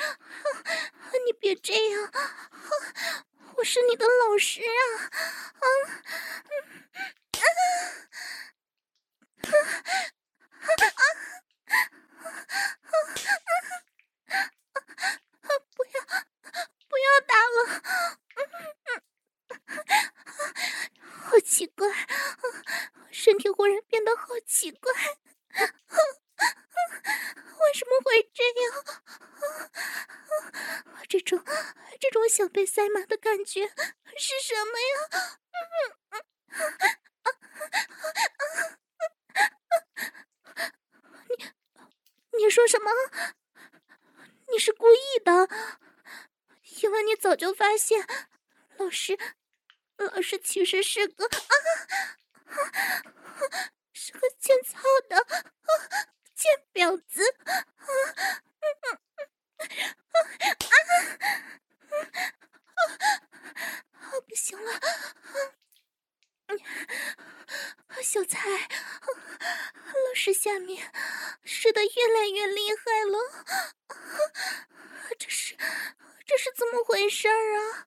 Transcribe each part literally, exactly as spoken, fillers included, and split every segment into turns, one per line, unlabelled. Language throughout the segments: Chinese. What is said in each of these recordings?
你别这样，我是你的老师啊！啊，啊，不要，不要打了！好奇怪，身体忽然变得好奇怪，为什么会这样？这种这种想被塞满的感觉是什么呀？你你说什么？你是故意的？因为你早就发现老师老师其实是个啊是个欠操的啊贱婊子啊啊啊！不行了，小蔡，老师下面湿得越来越厉害了，这是这是怎么回事啊？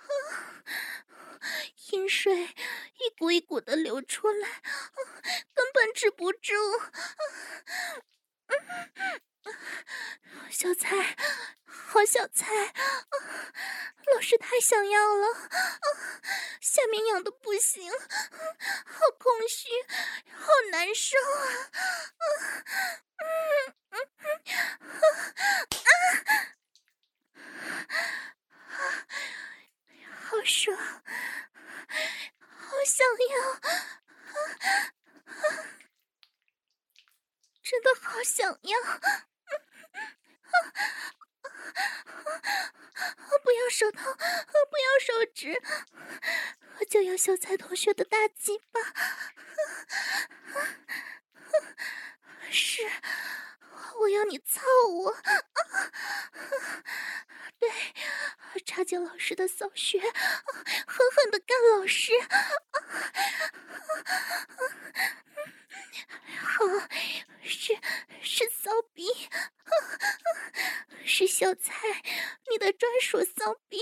阴水一股一股的流出来，根本止不住。小蔡，好小蔡，老师太想要了，下面痒的不行，好空虚，好难受啊！好爽，好想要，真的好想要！不要手套，不要手指，我就要小蔡同学的大鸡巴！是，我要你操我！对，插进老师的骚穴，狠狠地干老师！好，是是骚逼，是小蔡，你的专属骚逼！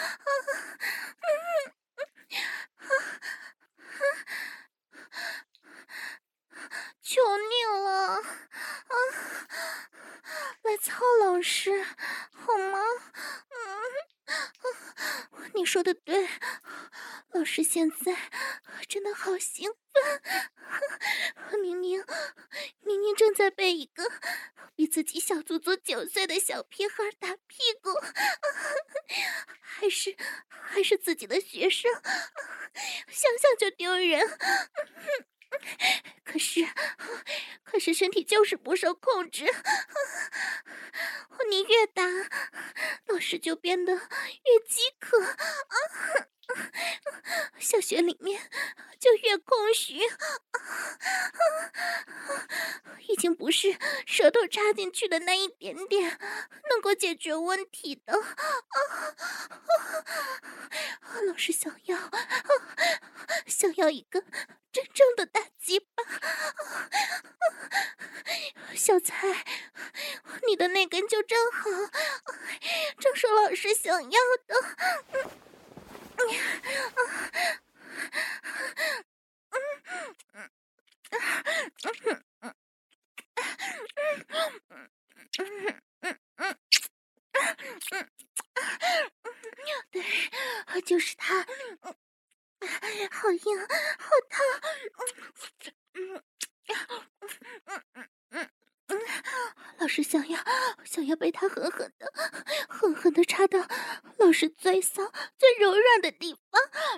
求你了，啊，来操老师好吗？嗯，你说的对，老师现在真的好兴奋，明明明明正在被一个比自己小足足九岁的小屁孩打屁股，还是还是自己的学生，想想就丢人。可是可是身体就是不受控制，你越打老师就变得越饥渴，小穴里面就越空虚，已经不是舌头插进去的那一点点能够解决问题的。老师想要想要一个真正的大鸡巴，小蔡，你的那根就正好，正是老师想要的。对，就是他，好硬，好烫。老师想要想要被他狠狠的狠狠的插到老师最骚最柔软的地方。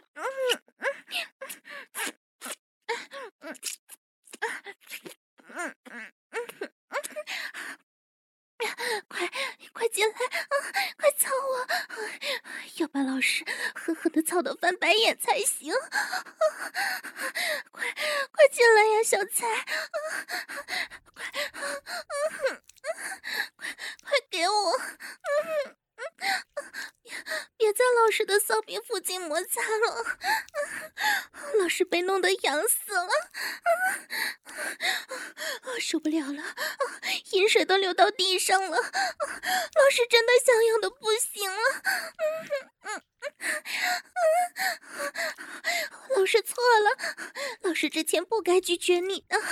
快快进来啊！快操我！要把老师狠狠的操到翻白眼才行！快快进来呀，小蔡！快快快给我！别在老师的骚逼附近摩擦了，老师被弄得痒死了，受不了了， 饮水都流到地上了。老师真的想要的不行了。老师错了，老师之前不该拒绝你的。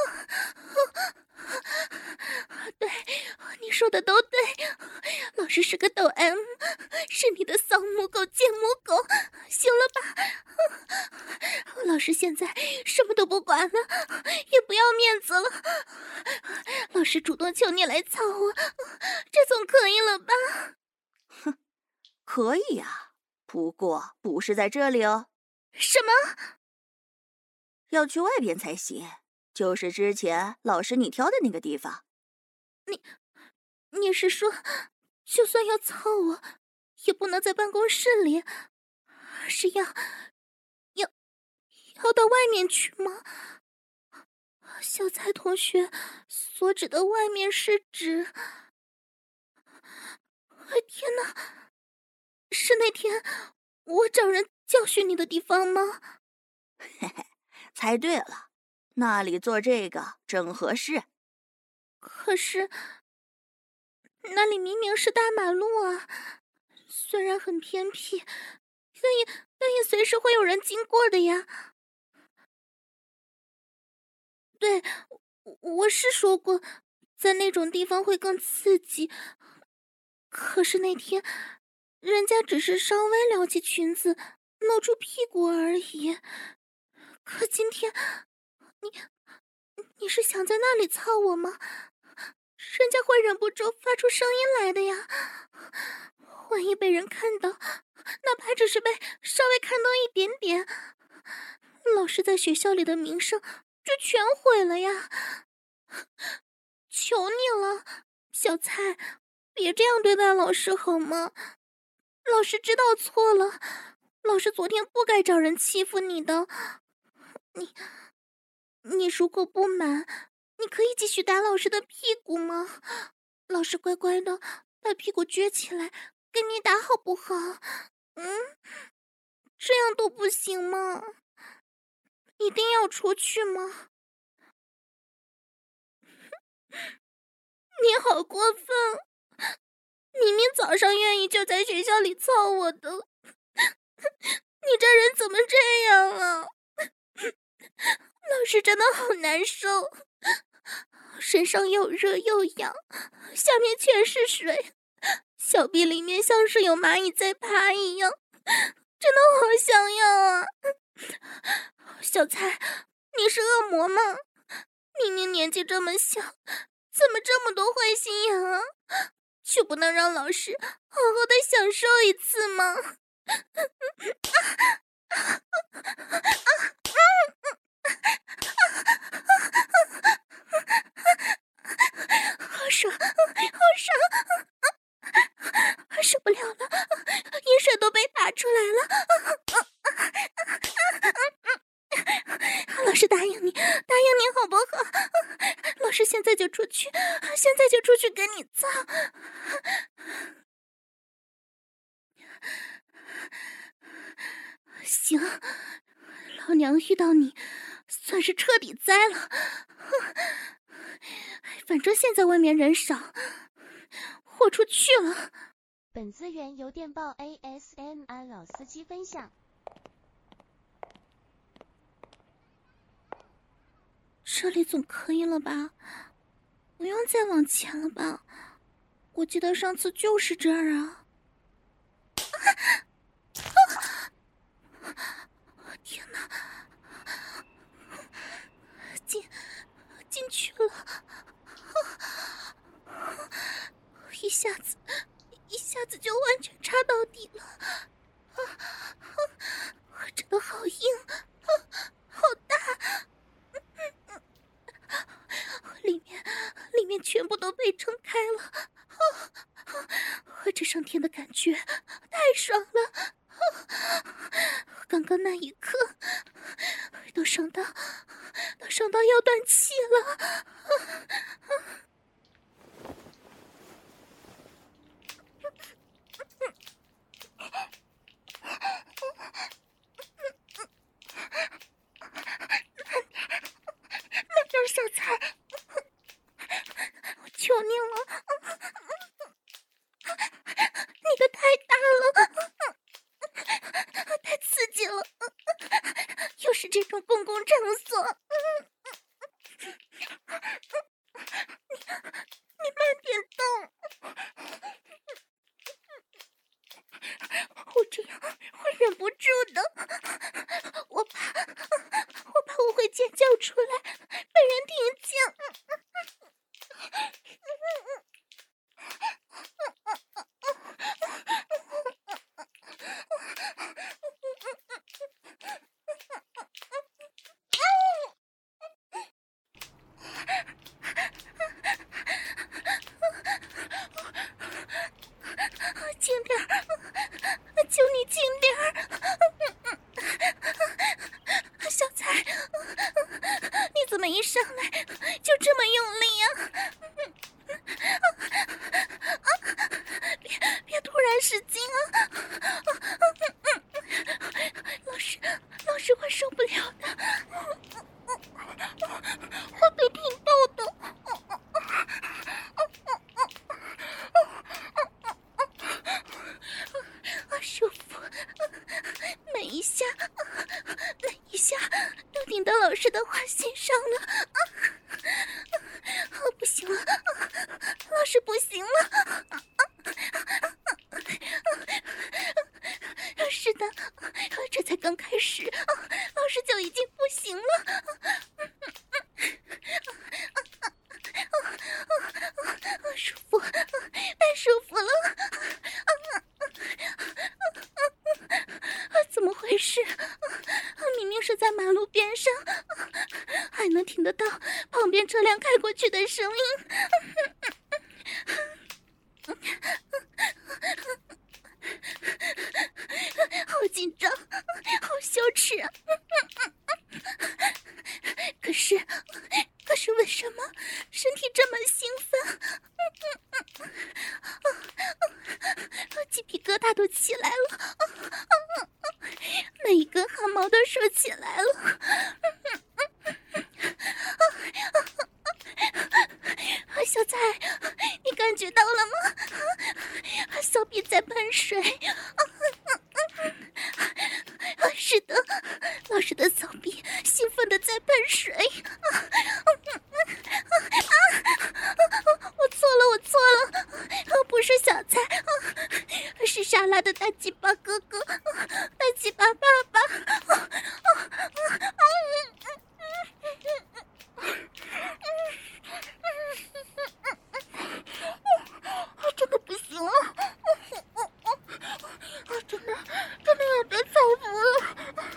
对，你说的都对，老师是个抖 M， 是你的骚母狗、贱母狗，行了吧？老师现在什么都不管了，也不要面子了。老师主动求你来操我，这总可以了吧？
哼，可以呀，不过不是在这里哦。
什么？
要去外边才行，就是之前老师你挑的那个地方。
你，你是说，就算要操我，也不能在办公室里，是要，要，要到外面去吗？小蔡同学所指的外面是指……天哪，是那天我找人教训你的地方吗？
嘿嘿，猜对了，那里做这个正合适。
可是那里明明是大马路啊，虽然很偏僻，但也但也随时会有人经过的呀。对，我是说过，在那种地方会更刺激。可是那天，人家只是稍微撩起裙子，露出屁股而已。可今天，你你是想在那里操我吗？人家会忍不住发出声音来的呀。万一被人看到，哪怕只是被稍微看到一点点，老师在学校里的名声就全毁了呀！求你了，小蔡，别这样对待老师好吗？老师知道错了，老师昨天不该找人欺负你的。你，你如果不满，你可以继续打老师的屁股吗？老师乖乖的把屁股撅起来给你打好不好？嗯，这样都不行吗？一定要出去吗？你好过分！明明早上愿意就在学校里操我的，你这人怎么这样啊？老师真的好难受，身上又热又痒，下面全是水，小臂里面像是有蚂蚁在爬一样，真的好想要啊！小蔡，你是恶魔吗？明明年纪这么小，怎么这么多坏心眼啊？就不能让老师好好的享受一次吗？好爽，好爽！受不了了，饮水都被打出来了。老师答应你，答应你好不好？老师现在就出去，现在就出去给你操。行，老娘遇到你算是彻底栽了。反正现在外面人少，豁出去了。
本资源由电报 A S M R 老司机分享。
这里总可以了吧？不用再往前了吧？我记得上次就是这儿啊！天哪！进进去了，一下子一下子就完全插到底了，真的好硬，好大！里面里面全部都被撑开了，这上天的感觉太爽了！刚刚那一刻都爽到都爽到要断气了。慢点，小蔡，我不住的，我怕，我怕我会尖叫出来，被人听见。轻点儿，求你轻点儿。小彩，你怎么一上来就这么用力呀？别别突然使劲啊！老师，老师会受不了的，会被听到的。舒服，每一下，每一下都听到老师的话心上了。啊，不行了，老师不行了。是的，这才刚开始，老师就已经不行了。舒服，太舒服了。怎么回事？明明是在马路边上，还能听得到旁边车辆开过去的声音。好紧张，好羞耻。可是，可是为什么身体这么兴奋？鸡皮疙瘩都起来了，每一根汗毛都竖起来了。小彩，你感觉到了吗？小臂在喷水。是的，老师的小臂兴奋的在喷水。我错了，我错了，不是小彩，是莎拉的大鸡巴哥哥，大鸡巴爸爸。真的不行了，真的真的要得草服了。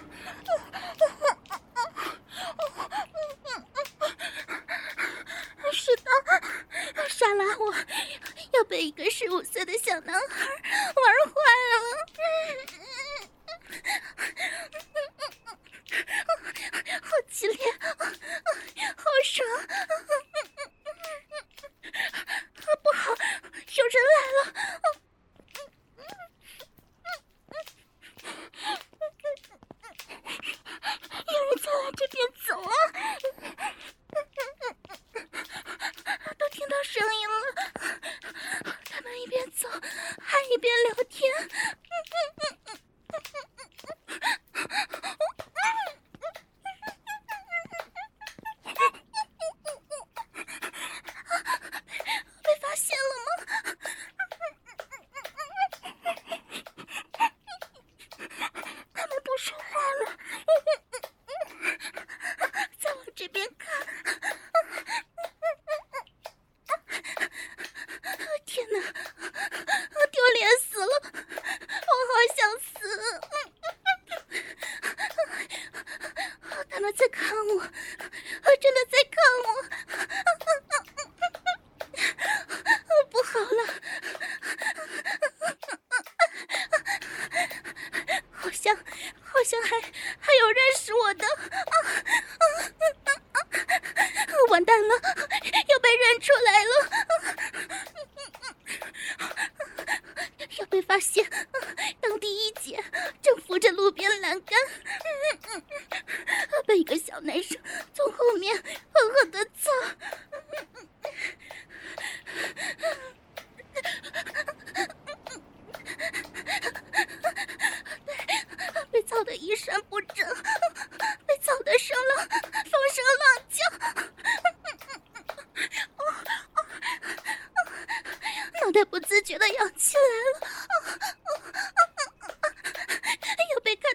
是的，莎拉，我要被一个十五岁的小男孩玩坏了。好激烈，好爽。不好，有人来了。有人在往这边走啊！都听到声音了，他们一边走还一边聊天。被发现了吗？他们不说话了，再往这边看。天哪，丢脸死了，我好想死。他们在看我，真的在看我。不好了，好像好像还还有认识我的。完蛋了，要被认出来了。要被发现，当第一姐正扶着路边栏杆，被一个小男生从后面狠狠地操。被操得衣衫不整，被操得声浪放声浪叫。脑袋不自觉地扬起来了，要被看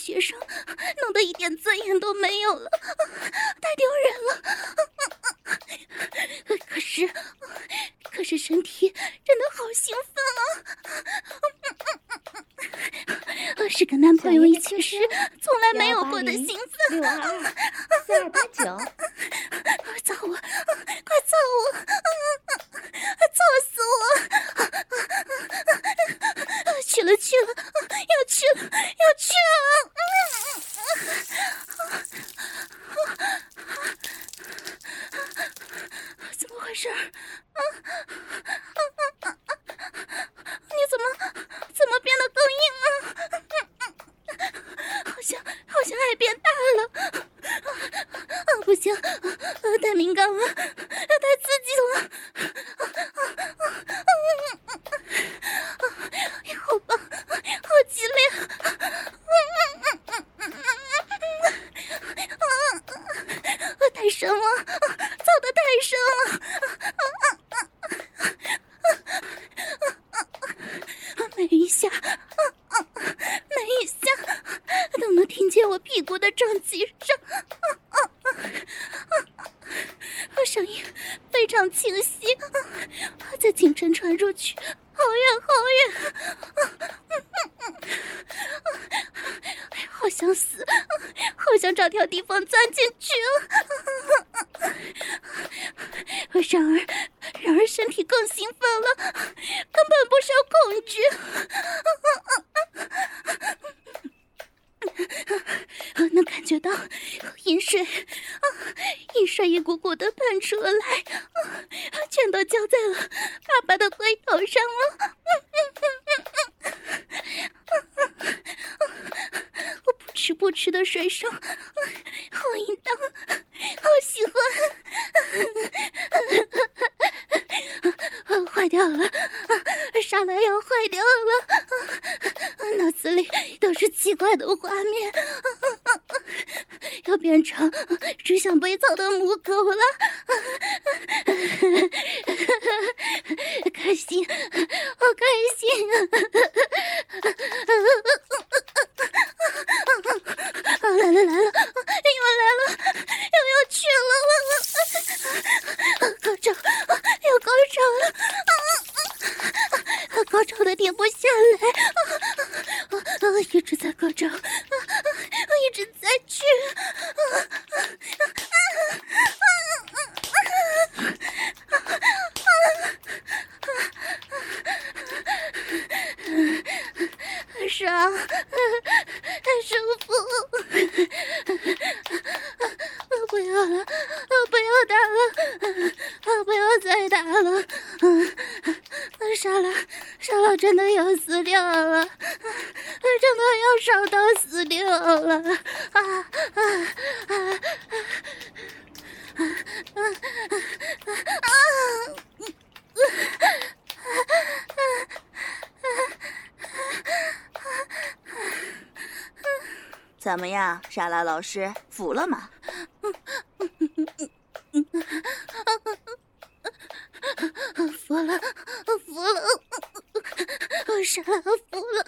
学生弄得一点尊严都没有了，太丢人了。可是可是身体真的好兴奋啊，是跟男朋友一起时从来没有过的兴奋。
六二二四二八九，
操我，快操我，操死我！去了去了，要去了要去了！怎么回事？啊啊啊啊！你怎么怎么变得更硬了？好像好像爱变大了。啊，不行，太敏感了，太刺激了。好棒，好激烈。太深了，操得太深了。每一下每一下都能听见我屁股的撞击声，声音非常清晰，在清晨传出去，好远好远。好想死，好想找条地方钻进去。然而然而身体更兴奋了，根本不受控制。能感觉到饮水饮水一股股的喷出来，全都浇在了爸爸的龟头上了。我不吃不吃的水声，好淫荡，好喜欢。坏掉了，沙拉要坏掉了，脑子里都是奇怪的画面，要变成只想被操的母狗了。开心，好开心啊！来了来了，又来了，又要去了！高潮，又高潮了！高潮的停不下来，一直在高潮，一直在去。爽，太舒服！不要了，不要打了，不要再打了！沙拉，沙拉真的要死掉了，真的要烧到死掉了！啊啊啊啊啊！
怎么样，莎拉老师，服了吗？
服了，服了，莎拉服了，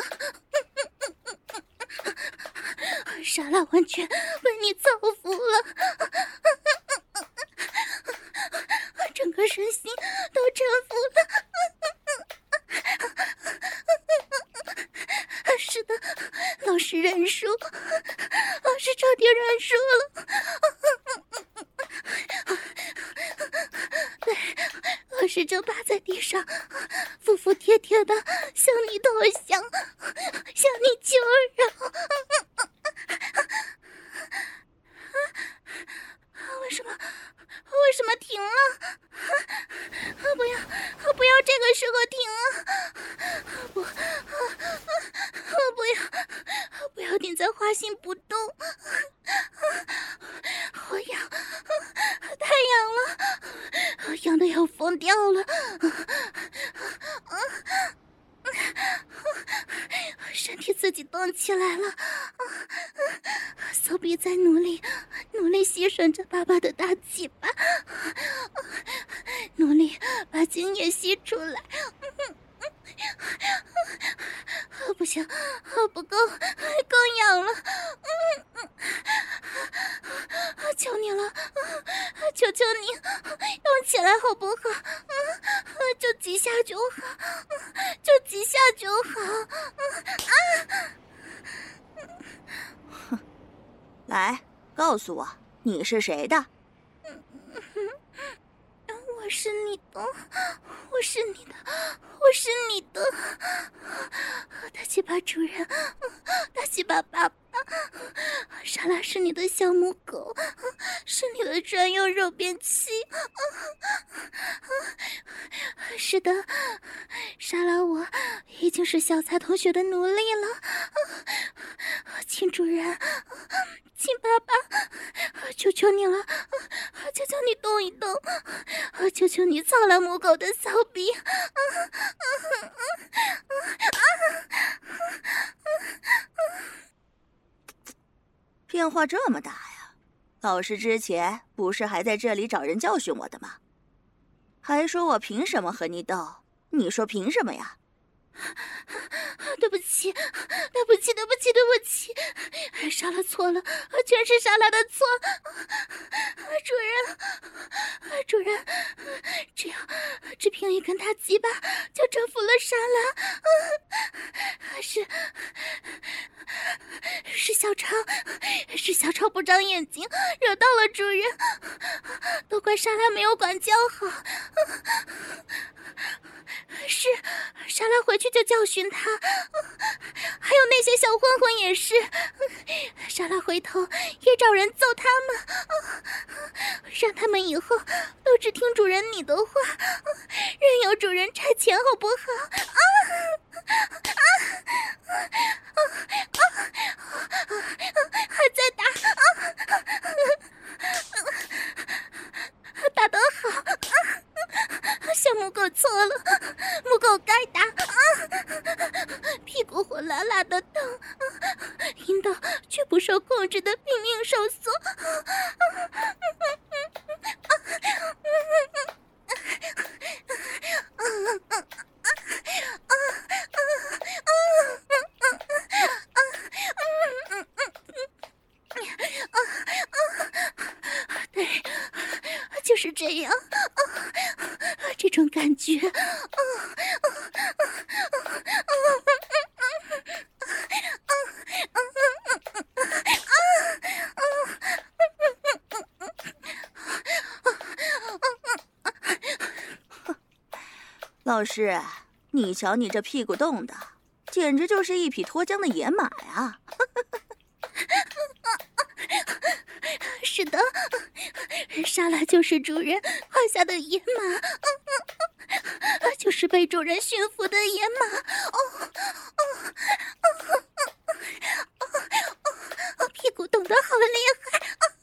莎拉完全被你造服了，整个身心都臣服了。是的，老师认输，老师彻底认输了。对，老师正趴在地上，服服帖帖的向你投降，向你求饶。为什么？为什么停了？不要，不要这个时候停啊！不，不要，不要停在花心不动。好痒，太痒了，痒得要疯掉了。身体自己动起来了，手臂在努力努力吸吮着爸爸的大鸡巴，努力把精液吸出来。不不行，不够，更痒了。嗯嗯，求你了，求求你，动起来好不好？就几下就好，就几下就好。啊！
哼，来，告诉我你是谁的？
我是你的，我是你的，我是你的，大鸡巴主人，大鸡巴爸爸，莎拉是你的小母狗，是你的专用肉便器。是的，莎拉我已经是小蔡同学的奴隶了，请主人，请爸爸，求求你了，求求你动一动，求求你操了母狗的骚逼！
变化这么大呀！老师之前不是还在这里找人教训我的吗？还说我凭什么和你斗？你说凭什么呀？
对不起，对不起，对不起，对不起，莎拉错了，全是莎拉的错。主人，主人，只要只凭一根大鸡巴就征服了莎拉。是是小超，是小超不长眼睛，惹到了主人，都怪莎拉没有管教好。是莎拉回去就教训他，还有那些小混混也是，莎拉回头也找人揍他们，让他们以后都只听主人你的话，任由主人差遣好不好？啊啊啊啊啊！还在打啊！打得好，小母狗错了，母狗该打啊！屁股火辣辣的疼，阴道却不受控制的拼命收缩。对，就是这样，这种感觉，
老师，你瞧你这屁股冻的，简直就是一匹脱缰的野马呀！
是的，莎拉就是主人胯下的野马，就是被主人驯服的野马。哦哦哦哦！屁股冻得好厉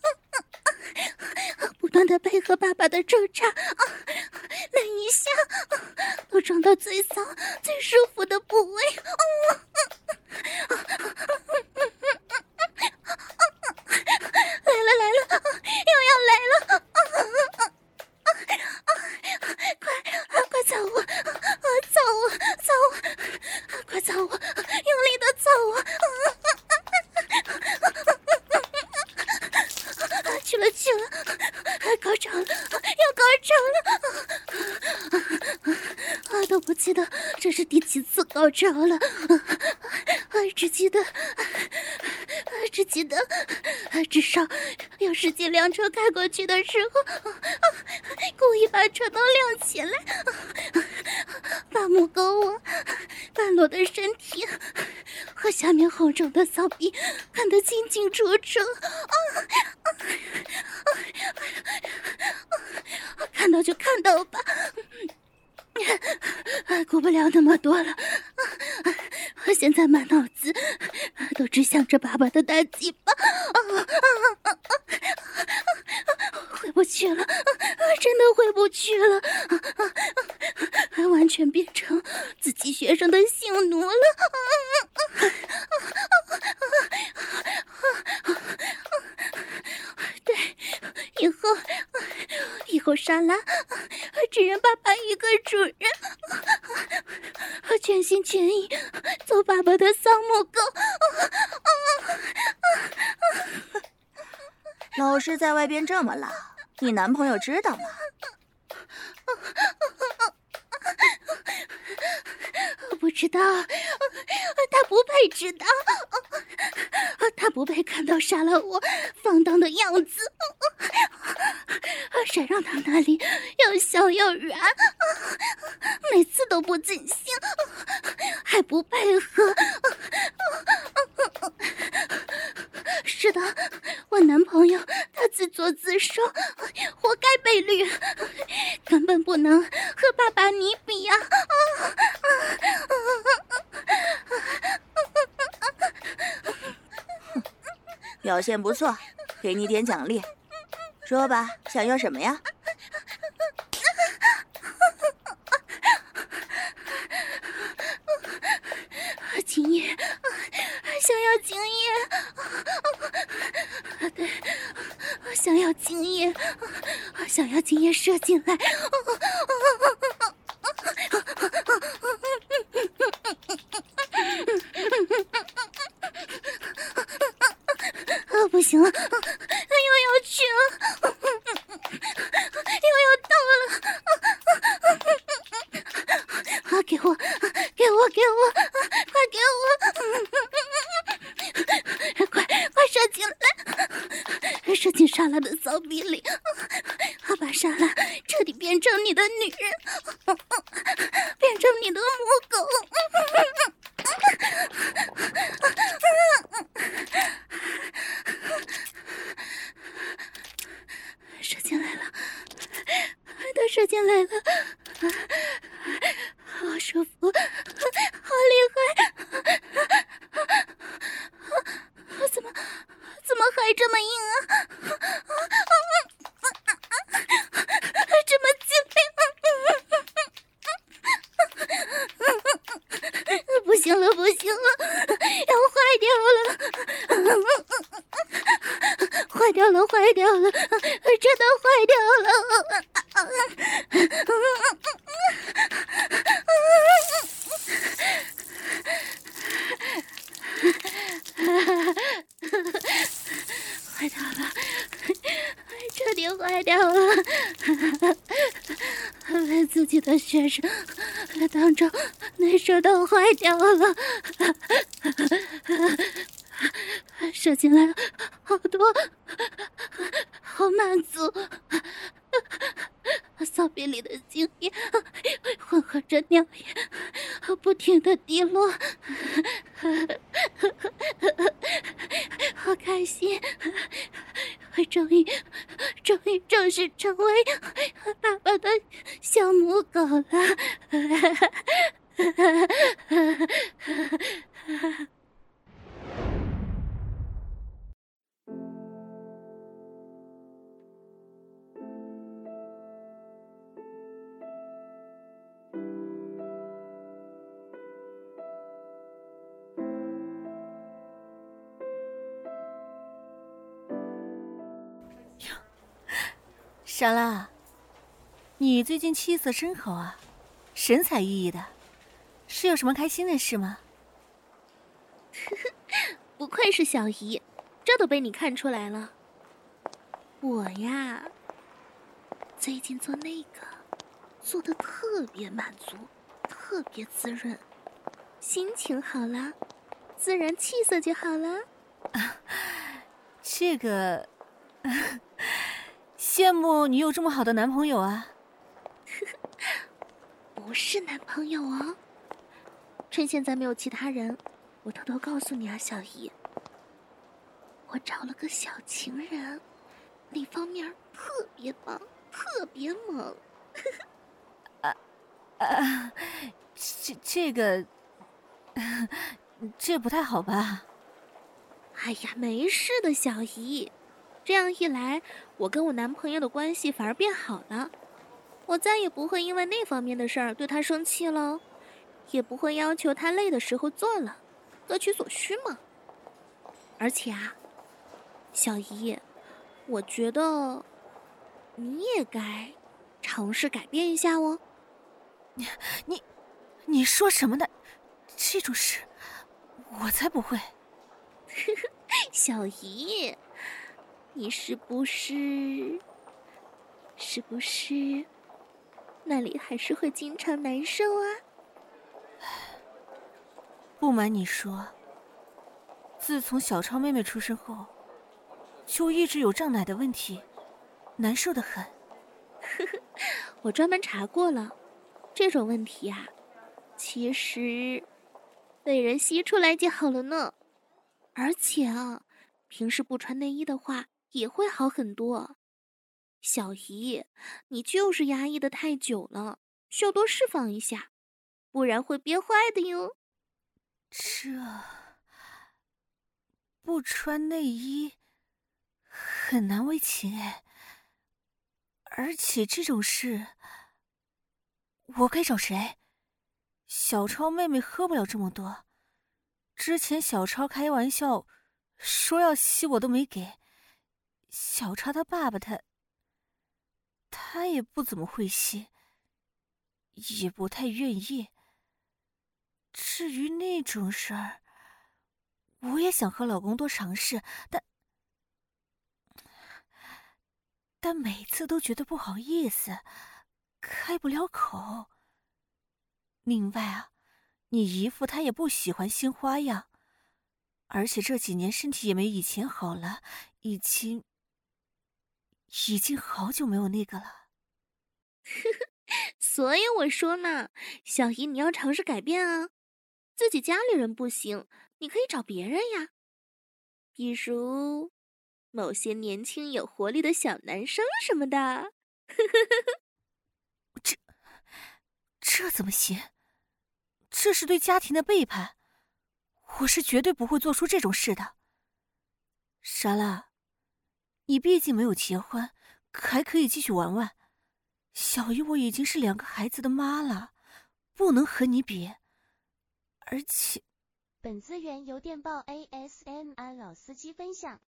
害，不断的配合爸爸的抽插，每一下都撞到最骚、最舒服的部位。来了来了，又要来了！快快操我！操我！操我！快操我！用力的操我！去了去了，高潮了，要高潮了！啊，都不记得这是第几次高潮了，只记得，只记得，至少有十几辆车开过去的时候，故意把车灯亮起来，把母狗我半裸的身体和下面红肿的骚逼看得清清楚楚。看到就看到吧，顾不了那么多了。现在满脑子都只想着爸爸的大鸡巴，回不去了，真的回不去了，完全变成自己学生的性奴了。对，以后以后莎拉只认爸爸一个主人， 全心全意做爸爸的丧母狗。
老师在外边这么老，你男朋友知道吗？
不知道，他不配知道，他不配看到杀了我放荡的样子。谁让他那里又小又软，每次都不尽兴，还不配合。是的，我男朋友他自作自受，活该被绿，根本不能和爸爸你比呀！
表现不错，给你点奖励。说吧，想要什么呀？
精液，想要精液。对，想要精液，想要精液射进来。不行了，又要去了，又要到了，给我，给我，给我，快给我，快快射进来，射进莎拉的骚逼里，把莎拉彻底变成你的女人，变成你的母狗。射进来了，都射进来了，好舒服，好厉害！怎么怎么还这么硬啊？这么激烈！不行了，不行了，要坏掉了！坏掉了，坏掉了，真的坏掉了！坏掉了，彻底坏掉了！被自己的学生当着内射到坏掉了！射进来了好多，好满足。骚逼里的精液混合着尿液，不停的滴落，好开心！终于，终于正式成为爸爸的小母狗了。
莎拉，你最近气色真好啊，神采奕奕的，是有什么开心的事吗？
不愧是小姨，这都被你看出来了。我呀，最近做那个做的特别满足，特别滋润，心情好了，自然气色就好了。
啊，这个羡慕你有这么好的男朋友啊。
不是男朋友哦，趁现在没有其他人，我偷偷告诉你啊，小姨，我找了个小情人，那方面特别棒，特别猛。
啊啊，这这个，这不太好吧？
哎呀，没事的，小姨。这样一来，我跟我男朋友的关系反而变好了，我再也不会因为那方面的事儿对他生气了，也不会要求他累的时候做了，各取所需嘛。而且啊，小姨，我觉得你也该尝试改变一下哦。
你， 你说什么呢？这种事我才不会。
小姨，你是不是是不是那里还是会经常难受啊？
不瞒你说，自从小超妹妹出生后，就一直有胀奶的问题，难受得很。
我专门查过了，这种问题啊，其实被人吸出来就好了呢。而且啊，平时不穿内衣的话也会好很多。小姨，你就是压抑的太久了，需要多释放一下，不然会憋坏的哟。
这不穿内衣很难为情哎，而且这种事我该找谁？小超妹妹喝不了这么多，之前小超开玩笑说要吸我都没给。小超他爸爸他他也不怎么会吸，也不太愿意。至于那种事儿，我也想和老公多尝试，但但每次都觉得不好意思，开不了口。另外啊，你姨父他也不喜欢新花样，而且这几年身体也没以前好了，已经已经好久没有那个了。
所以我说呢，小姨你要尝试改变啊。自己家里人不行，你可以找别人呀，比如某些年轻有活力的小男生什么的。
这这怎么行？这是对家庭的背叛，我是绝对不会做出这种事的。莎拉，你毕竟没有结婚，还可以继续玩玩。小姨我已经是两个孩子的妈了，不能和你比。而且，
本资源由电报 A S M R 老司机分享。